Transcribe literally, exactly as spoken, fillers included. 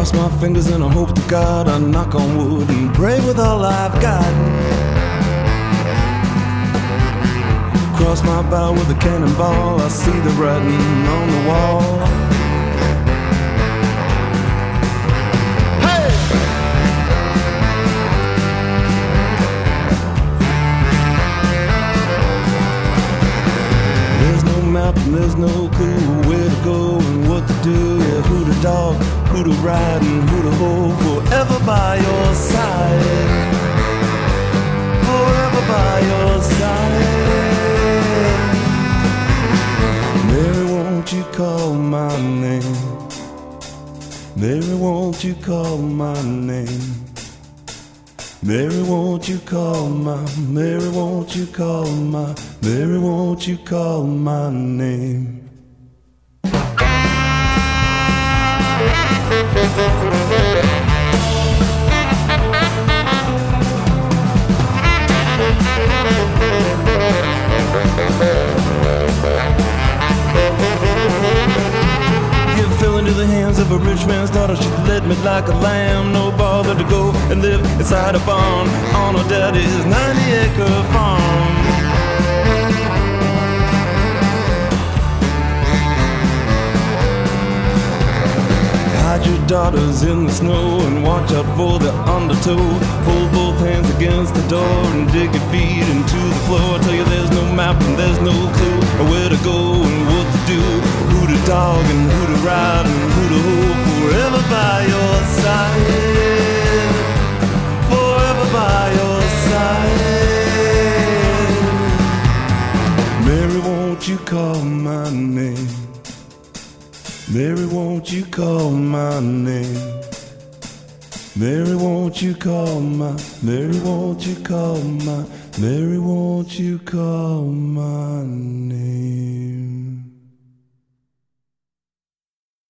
Cross my fingers and I hope to God I knock on wood and pray with all I've got. Cross my bow with a cannonball, I see the writing on the wall. Hey! There's no map and there's no clue where to go and what to do. Yeah, who to dog, who to ride and who to hold forever by your side. Forever by your side. Mary, won't you call my name? Mary, won't you call my name? Mary, won't you call my, Mary, won't you call my, Mary, won't you call my name? You fell into the hands of a rich man's daughter. She led me like a lamb, no bother to go and live inside a barn on her daddy's ninety acre farm. Hide your daughters in the snow and watch out for the undertow. Hold both hands against the door and dig your feet into the floor. I tell you there's no map and there's no clue where to go and what to do. Who to dog and who to ride and who to hold forever by your side. Forever by your side. Mary, won't you call my name? Mary, won't you call my name? Mary, won't you call my, Mary, won't you call my, Mary, won't you call my name?